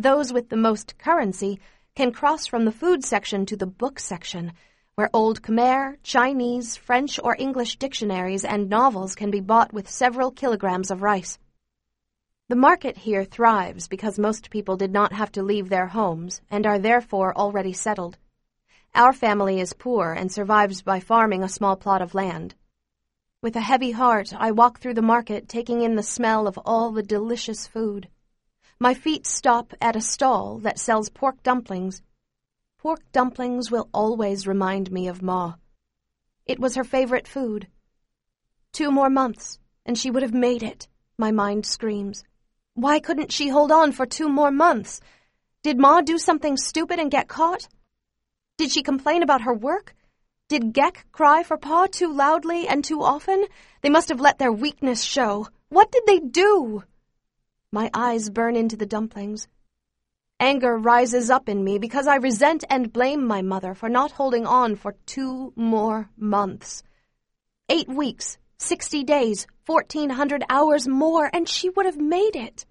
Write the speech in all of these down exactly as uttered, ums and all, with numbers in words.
Those with the most currency can cross from the food section to the book section, where old Khmer, Chinese, French, or English dictionaries and novels can be bought with several kilograms of rice. The market here thrives because most people did not have to leave their homes and are therefore already settled. Our family is poor and survives by farming a small plot of land. With a heavy heart, I walk through the market, taking in the smell of all the delicious food. My feet stop at a stall that sells pork dumplings. Pork dumplings will always remind me of Ma. It was her favorite food. Two more months, and she would have made it, my mind screams. Why couldn't she hold on for two more months? Did Ma do something stupid and get caught? Did she complain about her work? Did Gek cry for Pa too loudly and too often? They must have let their weakness show. What did they do? My eyes burn into the dumplings. Anger rises up in me because I resent and blame my mother for not holding on for two more months. Eight weeks, sixty days, fourteen hundred hours more, and she would have made it.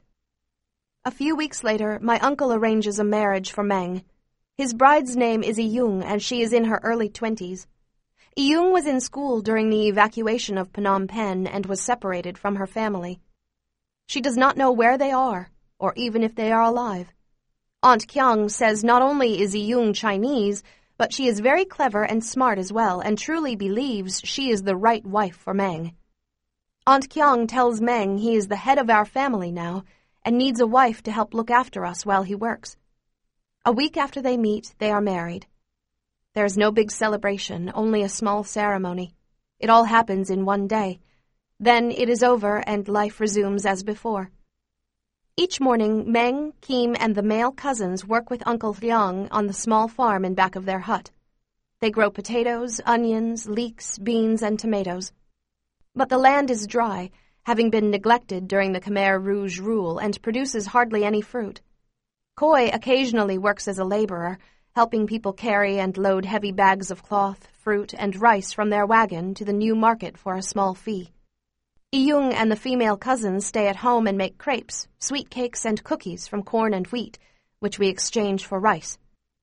A few weeks later, my uncle arranges a marriage for Meng. His bride's name is Iyung, and she is in her early twenties. Iyung was in school during the evacuation of Phnom Penh and was separated from her family. She does not know where they are, or even if they are alive. Aunt Kyung says not only is Iyung Chinese, but she is very clever and smart as well, and truly believes she is the right wife for Meng. Aunt Kyung tells Meng he is the head of our family now, and needs a wife to help look after us while he works. A week after they meet, they are married. There is no big celebration, only a small ceremony. It all happens in one day. Then it is over and life resumes as before. Each morning, Meng, Kim, and the male cousins work with Uncle Liang on the small farm in back of their hut. They grow potatoes, onions, leeks, beans, and tomatoes. But the land is dry, having been neglected during the Khmer Rouge rule, and produces hardly any fruit. Khoi occasionally works as a laborer, helping people carry and load heavy bags of cloth, fruit, and rice from their wagon to the new market for a small fee. Iyung and the female cousins stay at home and make crepes, sweet cakes, and cookies from corn and wheat, which we exchange for rice.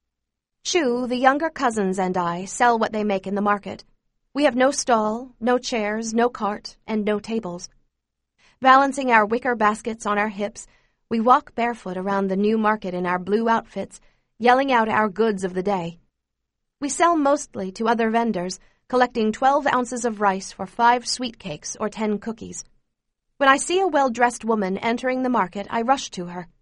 Chu, the younger cousins, and I sell what they make in the market. We have no stall, no chairs, no cart, and no tables. Balancing our wicker baskets on our hips, we walk barefoot around the new market in our blue outfits, yelling out our goods of the day. We sell mostly to other vendors, collecting twelve ounces of rice for five sweet cakes or ten cookies. When I see a well-dressed woman entering the market, I rush to her.